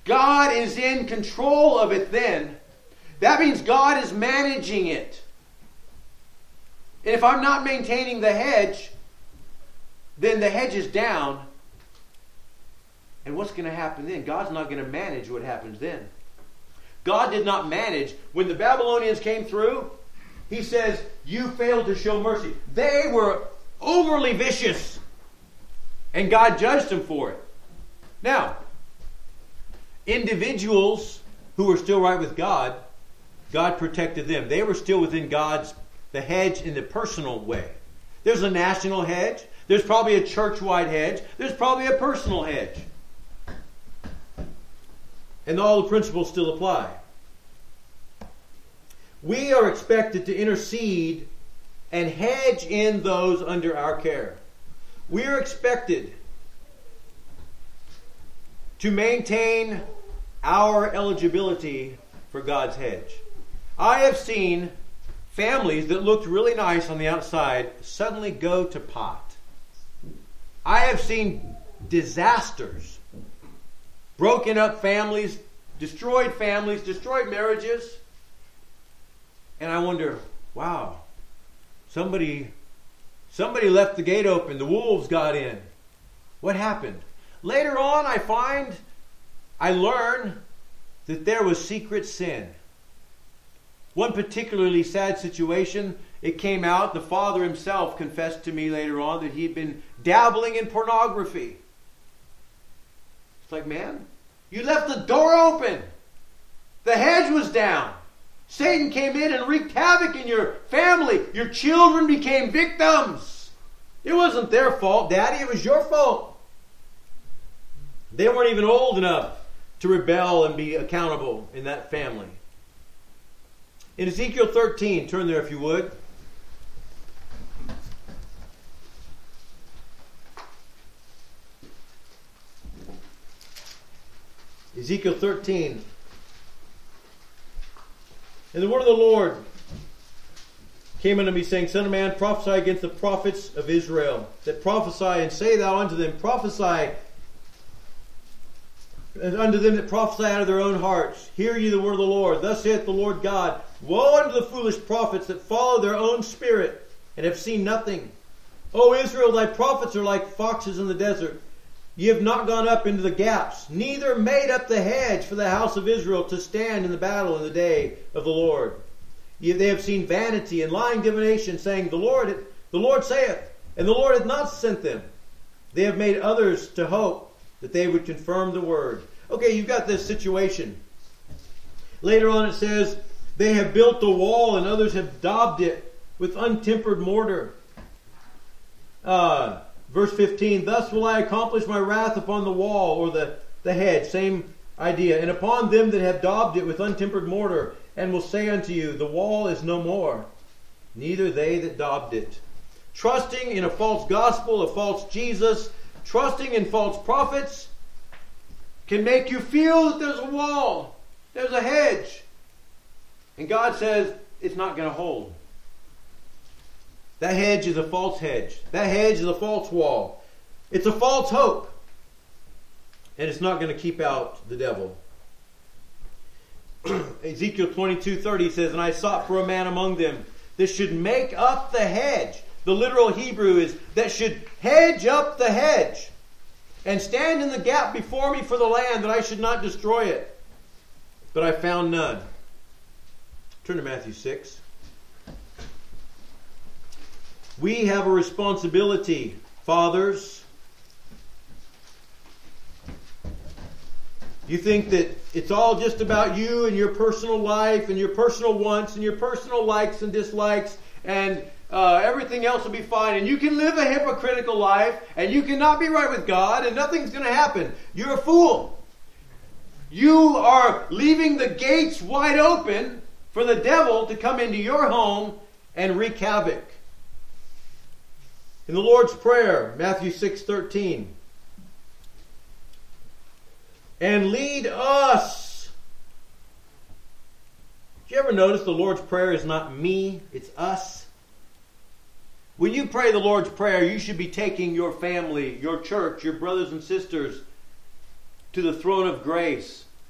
God is in control of it then, that means God is managing it. And if I'm not maintaining the hedge, then the hedge is down. And what's going to happen then? God's not going to manage what happens then. God did not manage. When the Babylonians came through, he says, you failed to show mercy. They were overly vicious. And God judged them for it. Now, individuals who were still right with God, God protected them. They were still within God's, the hedge in the personal way. There's a national hedge. There's probably a church-wide hedge. There's probably a personal hedge. And all the principles still apply. We are expected to intercede and hedge in those under our care. We are expected to maintain our eligibility for God's hedge. I have seen families that looked really nice on the outside suddenly go to pot. I have seen disasters, broken up families, destroyed families, destroyed marriages. And I wonder, wow, somebody, somebody left the gate open. The wolves got in. What happened? Later on, I find, I learn that there was secret sin. One particularly sad situation, it came out, the father himself confessed to me later on that he'd been dabbling in pornography. It's like, man, you left the door open. The hedge was down. Satan came in and wreaked havoc in your family. Your children became victims. It wasn't their fault, Daddy. It was your fault. They weren't even old enough to rebel and be accountable in that family. In Ezekiel thirteen, turn there if you would. Ezekiel thirteen. And the word of the Lord came unto me, saying, Son of man, prophesy against the prophets of Israel, that prophesy, and say thou unto them, prophesy unto them that prophesy out of their own hearts. Hear ye the word of the Lord. Thus saith the Lord God, woe unto the foolish prophets that follow their own spirit, and have seen nothing. O Israel, thy prophets are like foxes in the desert. Ye have not gone up into the gaps, neither made up the hedge for the house of Israel to stand in the battle in the day of the Lord. Ye, they have seen vanity and lying divination, saying, The Lord, the Lord saith, and the Lord hath not sent them. They have made others to hope that they would confirm the word. Okay, you've got this situation. Later on it says, they have built the wall and others have daubed it with untempered mortar. Uh... Verse fifteen, thus will I accomplish my wrath upon the wall, or the, the hedge, same idea, and upon them that have daubed it with untempered mortar, and will say unto you, the wall is no more, neither they that daubed it. Trusting in a false gospel, a false Jesus, trusting in false prophets, can make you feel that there's a wall, there's a hedge. And God says, it's not going to hold. That hedge is a false hedge. That hedge is a false wall. It's a false hope. And it's not going to keep out the devil. Ezekiel twenty-two thirty says, and I sought for a man among them that should make up the hedge. The literal Hebrew is that should hedge up the hedge and stand in the gap before me for the land, that I should not destroy it. But I found none. Turn to Matthew six. We have a responsibility, fathers. You think that it's all just about you and your personal life and your personal wants and your personal likes and dislikes, and uh, everything else will be fine. And you can live a hypocritical life and you cannot be right with God and nothing's going to happen. You're a fool. You are leaving the gates wide open for the devil to come into your home and wreak havoc. In the Lord's Prayer, Matthew six thirteen, and lead us. Did you ever notice the Lord's Prayer is not me, it's us? When you pray the Lord's Prayer, you should be taking your family, your church, your brothers and sisters to the throne of grace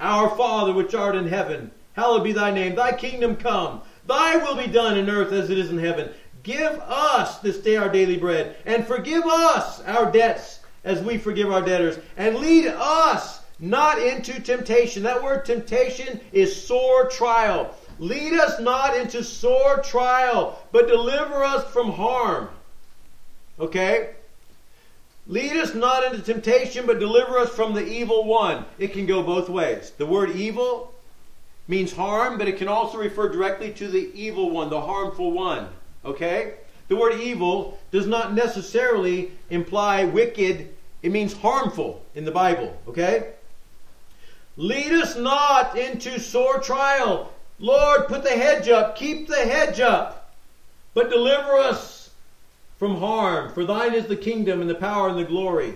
Our Father which art in heaven, hallowed be thy name. Thy kingdom come. Thy will be done in earth as it is in heaven. Give us this day our daily bread, and forgive us our debts as we forgive our debtors. And lead us not into temptation. That word temptation is sore trial. Lead us not into sore trial, but deliver us from harm. Okay? Lead us not into temptation, but deliver us from the evil one. It can go both ways. The word evil means harm, but it can also refer directly to the evil one, the harmful one. Okay? The word evil does not necessarily imply wicked. It means harmful in the Bible. Okay? Lead us not into sore trial. Lord, put the hedge up. Keep the hedge up. But deliver us from harm. For thine is the kingdom and the power and the glory.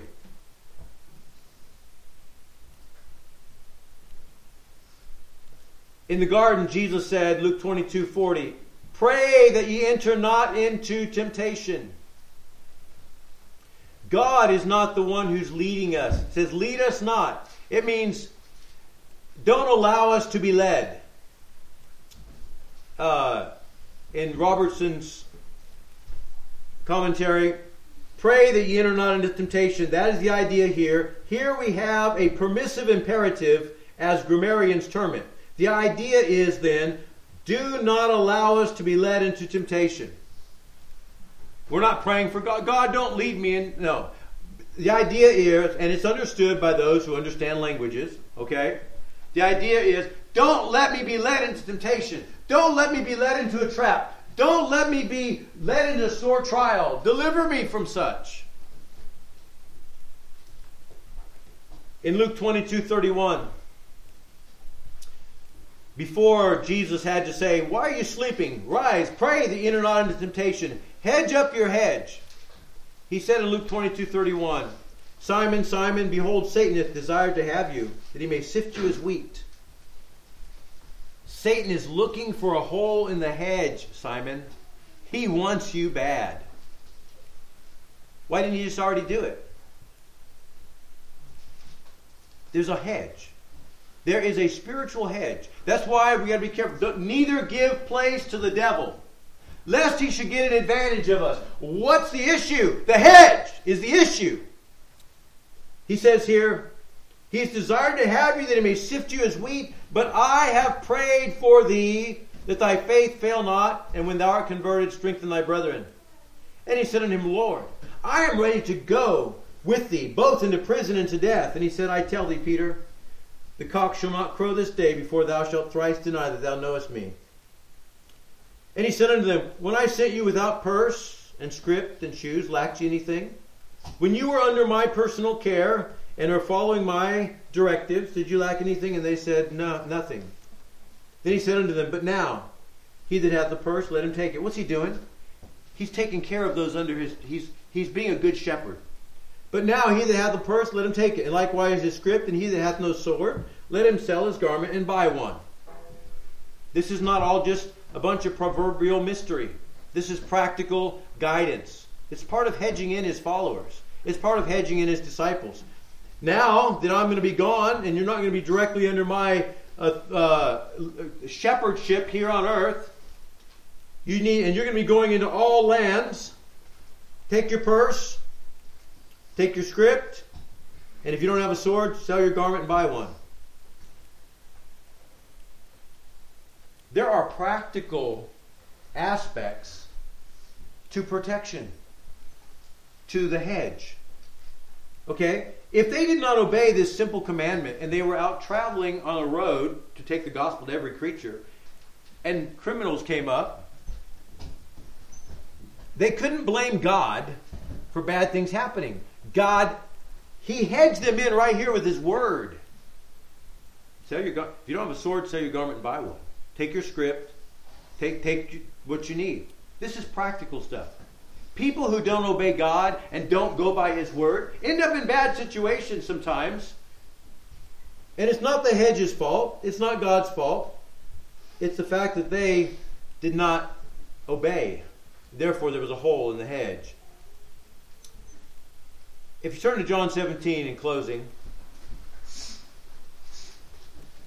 In the garden, Jesus said, Luke twenty-two forty, pray that ye enter not into temptation. God is not the one who's leading us. It says, lead us not. It means, don't allow us to be led. Uh, in Robertson's commentary, pray that ye enter not into temptation. That is the idea here. Here we have a permissive imperative, as grammarians term it. The idea is then, do not allow us to be led into temptation. We're not praying for God. God, don't lead me in. No. The idea is, and it's understood by those who understand languages, okay? The idea is, don't let me be led into temptation. Don't let me be led into a trap. Don't let me be led into a sore trial. Deliver me from such. In Luke twenty-two thirty-one, before Jesus had to say, why are you sleeping? Rise, pray that you enter not into temptation. Hedge up your hedge. He said in Luke twenty-two thirty-one, Simon, Simon, behold, Satan hath desired to have you, that he may sift you as wheat. Satan is looking for a hole in the hedge, Simon. He wants you bad. Why didn't you just already do it? There's a hedge. There is a spiritual hedge. That's why we got to be careful. Don't, neither give place to the devil, lest he should get an advantage of us. What's the issue? The hedge is the issue. He says here, he has desired to have you that he may sift you as wheat, but I have prayed for thee that thy faith fail not, and when thou art converted, strengthen thy brethren. And he said unto him, Lord, I am ready to go with thee, both into prison and to death. And he said, I tell thee, Peter, the cock shall not crow this day before thou shalt thrice deny that thou knowest me. And he said unto them, when I sent you without purse and scrip and shoes, lacked ye anything? When you were under my personal care and are following my directives, did you lack anything? And they said, no, nothing. Then he said unto them, but now, he that hath the purse, let him take it. What's he doing? He's taking care of those under his, he's, he's being a good shepherd. But now he that hath the purse, let him take it. And likewise his scrip, and he that hath no sword, let him sell his garment and buy one. This is not all just a bunch of proverbial mystery. This is practical guidance. It's part of hedging in his followers. It's part of hedging in his disciples. Now that I'm going to be gone, and you're not going to be directly under my uh, uh, shepherdship here on earth, you need, and you're going to be going into all lands. Take your purse, take your script, and if you don't have a sword, sell your garment and buy one. There are practical aspects to protection, to the hedge. Okay? If they did not obey this simple commandment and they were out traveling on a road to take the gospel to every creature, and criminals came up, they couldn't blame God for bad things happening. God, He hedged them in right here with His word. Sell your gar- if you don't have a sword, sell your garment and buy one. Take your script. Take, take what you need. This is practical stuff. People who don't obey God and don't go by His word end up in bad situations sometimes. And it's not the hedge's fault. It's not God's fault. It's the fact that they did not obey. Therefore, there was a hole in the hedge. If you turn to John seventeen in closing,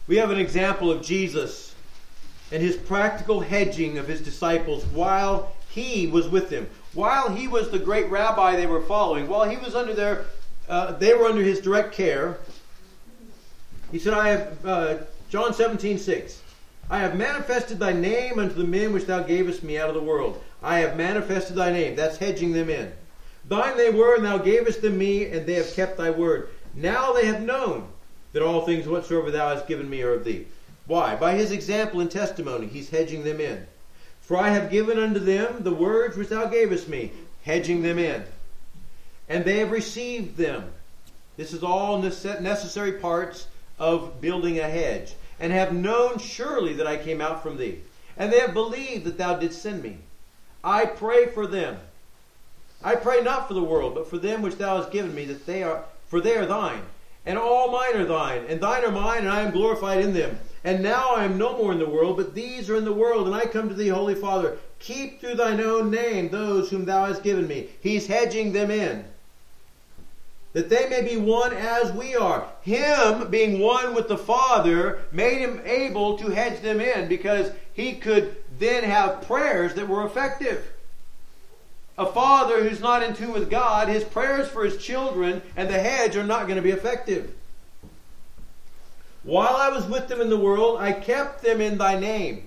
We have an example of Jesus and his practical hedging of his disciples while he was with them. While he was the great rabbi they were following, while he was under their, uh, they were under his direct care. He said, I have, uh, John seventeen six, I have manifested thy name unto the men which thou gavest me out of the world. I have manifested thy name. That's hedging them in. Thine they were, and thou gavest them me, and they have kept thy word. Now they have known that all things whatsoever thou hast given me are of thee. Why? By his example and testimony, he's hedging them in. For I have given unto them the words which thou gavest me, hedging them in. And they have received them. This is all necessary parts of building a hedge. And have known surely that I came out from thee. And they have believed that thou didst send me. I pray for them. I pray not for the world, but for them which thou hast given me, that they are, for they are thine. And all mine are thine, and thine are mine, and I am glorified in them. And now I am no more in the world, but these are in the world, and I come to thee, Holy Father. Keep through thine own name those whom thou hast given me. He's hedging them in. That they may be one as we are. Him being one with the Father made him able to hedge them in, because he could then have prayers that were effective. A father who's not in tune with God, his prayers for his children and the hedge are not going to be effective. While I was with them in the world, I kept them in thy name.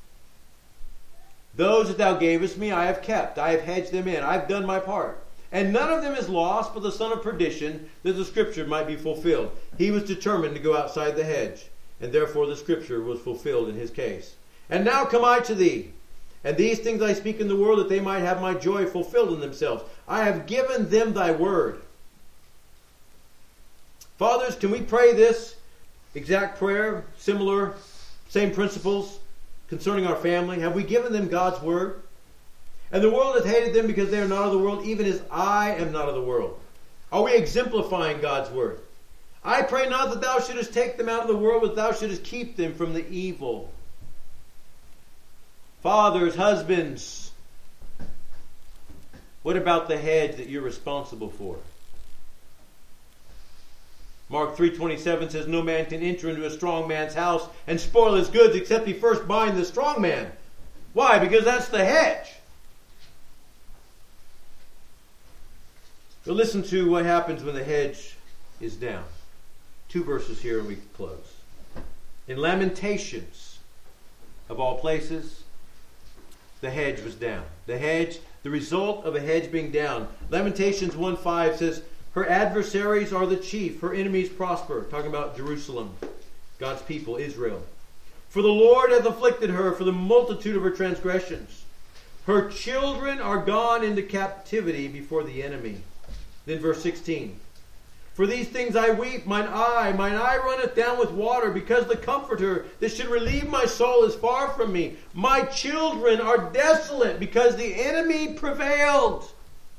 Those that thou gavest me, I have kept. I have hedged them in. I've done my part. And none of them is lost, but the son of perdition, that the scripture might be fulfilled. He was determined to go outside the hedge, and therefore the scripture was fulfilled in his case. And now come I to thee. And these things I speak in the world, that they might have my joy fulfilled in themselves. I have given them thy word. Fathers, can we pray this exact prayer, similar, same principles concerning our family? Have we given them God's word? And the world hath hated them because they are not of the world, even as I am not of the world. Are we exemplifying God's word? I pray not that thou shouldest take them out of the world, but thou shouldest keep them from the evil. Fathers, husbands, what about the hedge that you're responsible for? Mark three twenty-seven says, no man can enter into a strong man's house and spoil his goods except he first bind the strong man. Why? Because that's the hedge. So listen to what happens when the hedge is down. Two verses here and we close. In Lamentations, of all places, the hedge was down. The hedge, the result of a hedge being down. Lamentations one five says, her adversaries are the chief, her enemies prosper. Talking about Jerusalem, God's people, Israel. For the Lord hath afflicted her for the multitude of her transgressions. Her children are gone into captivity before the enemy. Then verse sixteen. For these things I weep, mine eye, mine eye runneth down with water, because the Comforter that should relieve my soul is far from me. My children are desolate, because the enemy prevailed.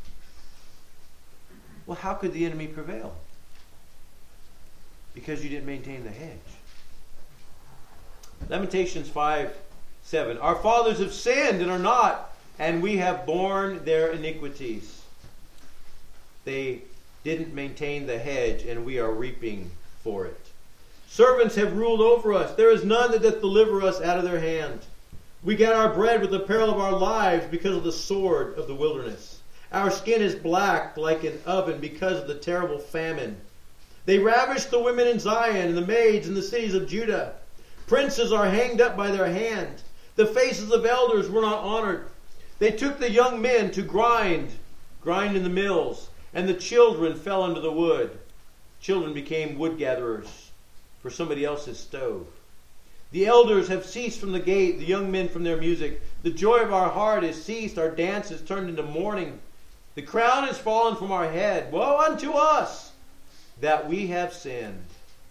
Well, how could the enemy prevail? Because you didn't maintain the hedge. Lamentations five seven. Our fathers have sinned and are not, and we have borne their iniquities. They didn't maintain the hedge, and we are reaping for it. Servants have ruled over us. There is none that doth deliver us out of their hand. We get our bread with the peril of our lives because of the sword of the wilderness. Our skin is black like an oven because of the terrible famine. They ravished the women in Zion and the maids in the cities of Judah. Princes are hanged up by their hand. The faces of elders were not honored. They took the young men to grind, grind in the mills. And the children fell under the wood. Children became wood gatherers for somebody else's stove. The elders have ceased from the gate, the young men from their music. The joy of our heart is ceased, our dance is turned into mourning. The crown is fallen from our head. Woe unto us that we have sinned.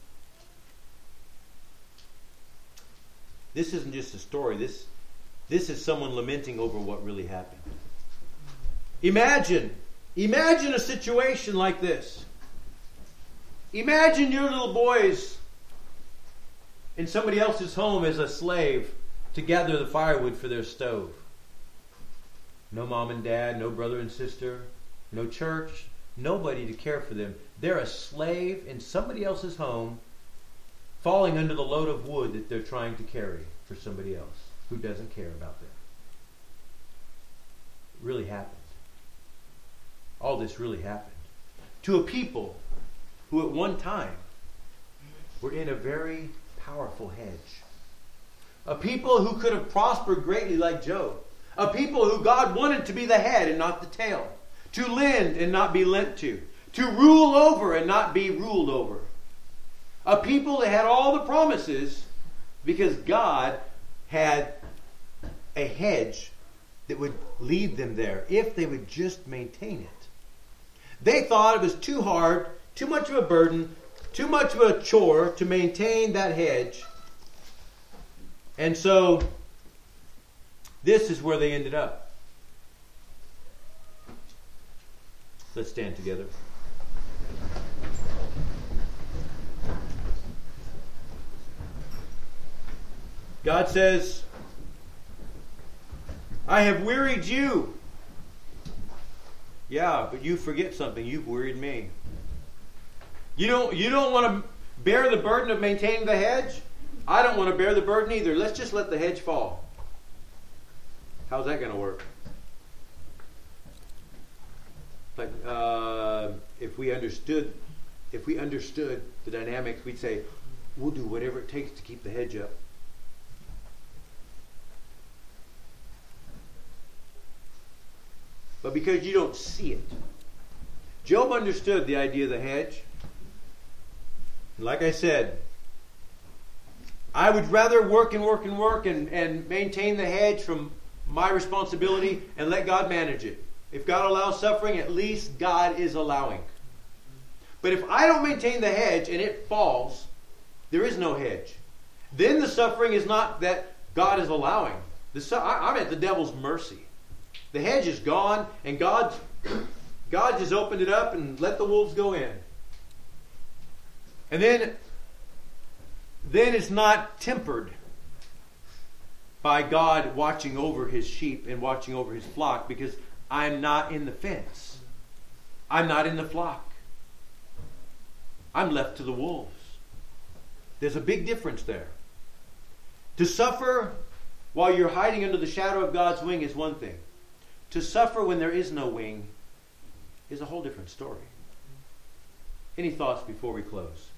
This isn't just a story. This, this is someone lamenting over what really happened. Imagine Imagine a situation like this. Imagine your little boys in somebody else's home as a slave to gather the firewood for their stove. No mom and dad, no brother and sister, no church, nobody to care for them. They're a slave in somebody else's home falling under the load of wood that they're trying to carry for somebody else who doesn't care about them. It really happened. All this really happened to a people who at one time were in a very powerful hedge. A people who could have prospered greatly like Job. A people who God wanted to be the head and not the tail. To lend and not be lent to. To rule over and not be ruled over. A people that had all the promises because God had a hedge that would lead them there if they would just maintain it. They thought it was too hard, too much of a burden, too much of a chore to maintain that hedge. And so, this is where they ended up. Let's stand together. God says, I have wearied you. Yeah, but you forget something. You've worried me. You don't, you don't want to bear the burden of maintaining the hedge? I don't want to bear the burden either. Let's just let the hedge fall. How's that going to work? Like, uh, if we understood, if we understood the dynamics, we'd say, we'll do whatever it takes to keep the hedge up. But because you don't see it. Job understood the idea of the hedge. Like I said, I would rather work and work and work and, and maintain the hedge from my responsibility and let God manage it. If God allows suffering, at least God is allowing. But if I don't maintain the hedge and it falls, there is no hedge. Then the suffering is not that God is allowing. The su- I, I'm at the devil's mercy. The hedge is gone, and God's, God just opened it up and let the wolves go in. And then, then it's not tempered by God watching over His sheep and watching over His flock, because I'm not in the fence. I'm not in the flock. I'm left to the wolves. There's a big difference there. To suffer while you're hiding under the shadow of God's wing is one thing. To suffer when there is no wing is a whole different story. Any thoughts before we close?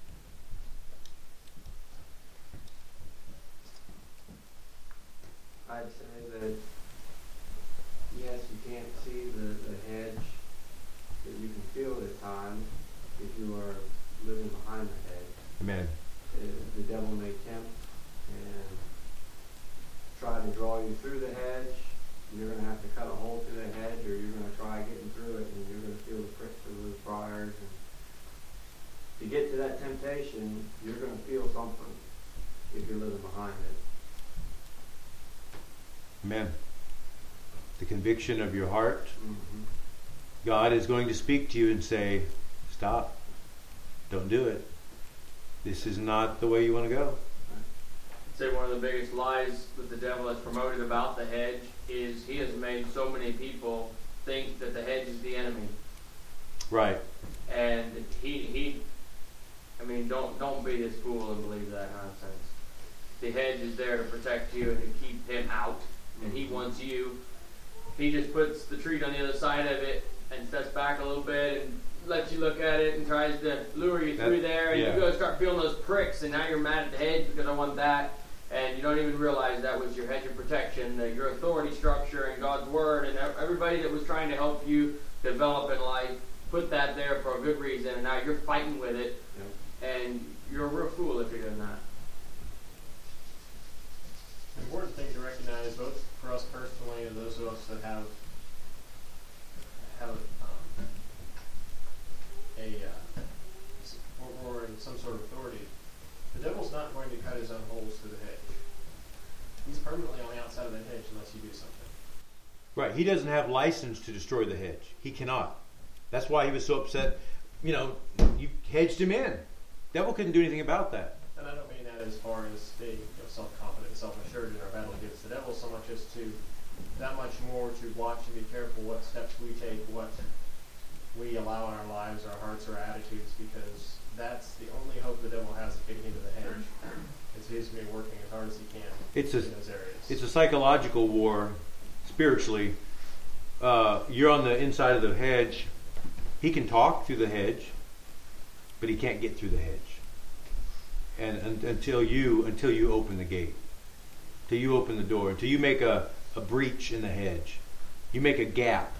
I'd say that, yes, you can't see the, the hedge, but you can feel it at times if you are living behind the hedge. Amen. Uh, the devil may tempt and try to draw you through the hedge. You're going to have to cut a hole through the hedge, or you're going to try getting through it, and you're going to feel the pricks of those briars. And to get to that temptation, you're going to feel something if you're living behind it. Amen. The conviction of your heart. Mm-hmm. God is going to speak to you and say, stop. Don't do it. This is not the way you want to go. I'd say one of the biggest lies that the devil has promoted about the hedge is he has made so many people think that the hedge is the enemy. Right. And he, he I mean, don't don't be this fool and believe that nonsense. The hedge is there to protect you and to keep him out. And he wants you. He just puts the treat on the other side of it and steps back a little bit and lets you look at it and tries to lure you through that, there. And yeah. You go start feeling those pricks, and now you're mad at the hedge because I want that. And you don't even realize that was your hedge of protection, that your authority structure and God's Word, and everybody that was trying to help you develop in life put that there for a good reason, and now you're fighting with it, yep. And you're a real fool if you're doing that. An important thing to recognize, both for us personally and those of us that have have um, a uh, or, or in some sort of authority, the devil's not going to cut his own holes through the hedge. He's permanently on the outside of the hedge unless you do something. Right. He doesn't have license to destroy the hedge. He cannot. That's why he was so upset. You know, you hedged him in. Devil couldn't do anything about that. And I don't mean that as far as being, you know, self-confident and self-assured in our battle against the devil, so much as to that much more to watch and be careful what steps we take, what we allow in our lives, our hearts, our attitudes, because that's the only hope the devil has of getting into the hedge. And so he's going to be working as hard as he can It's a in those areas. it's a psychological war, spiritually. Uh, you're on the inside of the hedge. He can talk through the hedge, but he can't get through the hedge. And, and until you until you open the gate, until you open the door, until you make a, a breach in the hedge, you make a gap.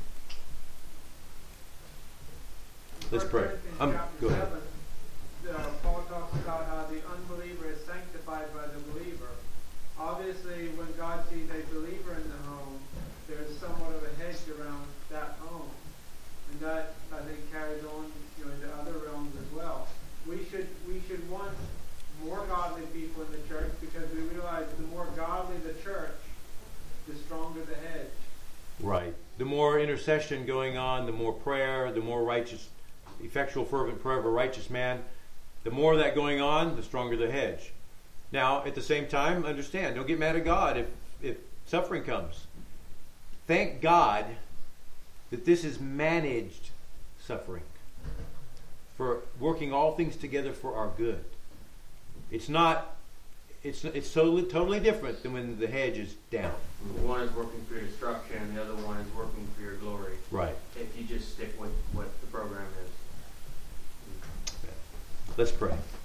Let's First pray. Corinthians Um, chapter go ahead. seven, uh, Paul talks about how the unbeliever is sanctified by the believer. Obviously, when God sees a believer in the home, there's somewhat of a hedge around that home, and that I think carries on, you know, into other realms as well. We should we should want more godly people in the church because we realize the more godly the church, the stronger the hedge. Right. The more intercession going on, the more prayer, the more righteous, effectual, fervent prayer of a righteous man. The more of that going on, the stronger the hedge. Now, at the same time, understand, don't get mad at God if, if suffering comes. Thank God that this is managed suffering, for working all things together for our good. It's not, it's it's totally, totally different than when the hedge is down. One is working for your destruction, and the other one is working for your glory. Right. If you just stick with what the program is. Let's pray.